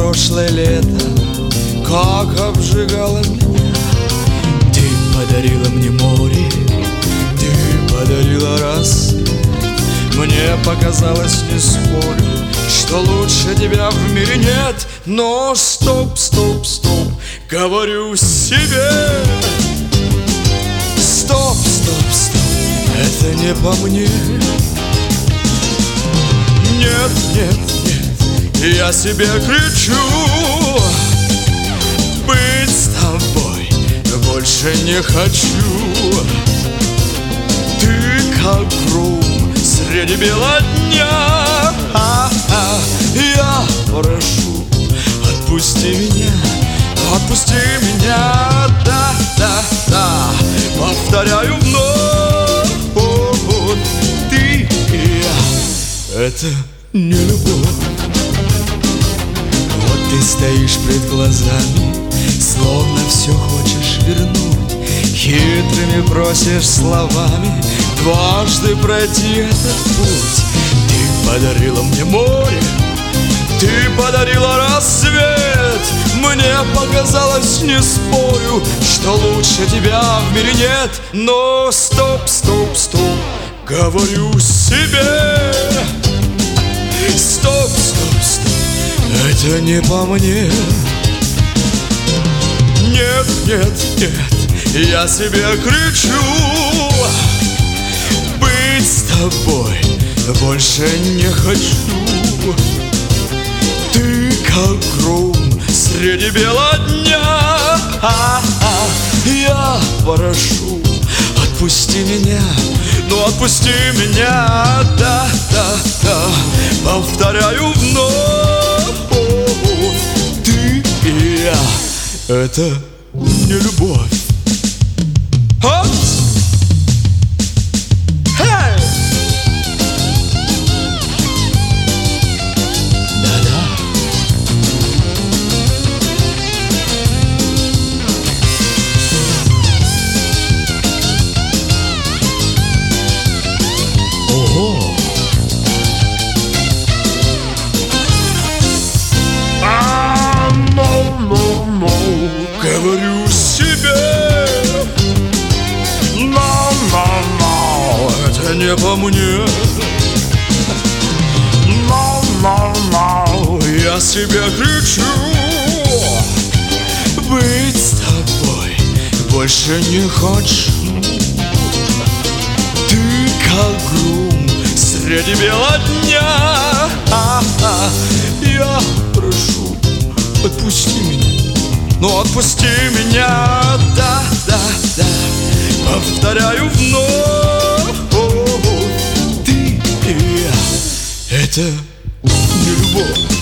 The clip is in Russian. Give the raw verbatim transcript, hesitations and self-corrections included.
прошлое лето, как обжигало меня. Ты подарила мне море, ты подарила рассвет. Мне показалось, не спорю, что лучше тебя в мире нет. Но стоп, стоп, стоп, говорю себе. Стоп, стоп, стоп, это не по мне. Нет, нет, нет, я себе кричу: быть с тобой больше не хочу. Ты как гром среди бела дня. А-а, я прошу, отпусти меня, отпусти меня. Да, да, да, повторяю вновь. Ты и я — это не любовь. Вот ты стоишь пред глазами, словно все хочешь вернуть. Хитрыми просишь словами дважды пройти этот путь. Ты подарила мне море, ты подарила рассвет. Мне показалось, не спорю, что лучше тебя в мире нет. Но стоп, стоп, стоп, говорю себе. Стоп, стоп, стоп, это не по мне. Нет, нет, нет, я себе кричу: быть с тобой больше не хочу. Ты как гром среди бела дня. А-а, я прошу, отпусти меня, ну отпусти меня. Да, да, да, повторяю вновь. Ты и я — это не любовь. От! Hey! Да-да. Ого! А, no, no, no. Говорю себе. No, no, no, это не по мне. No, no, no, я себе кричу: быть с тобой больше не хочу. Ты как гром среди бела дня. А-а, я прошу, отпусти меня, ну отпусти меня. Да, да, да, повторяю вновь. Ты и я — это не любовь.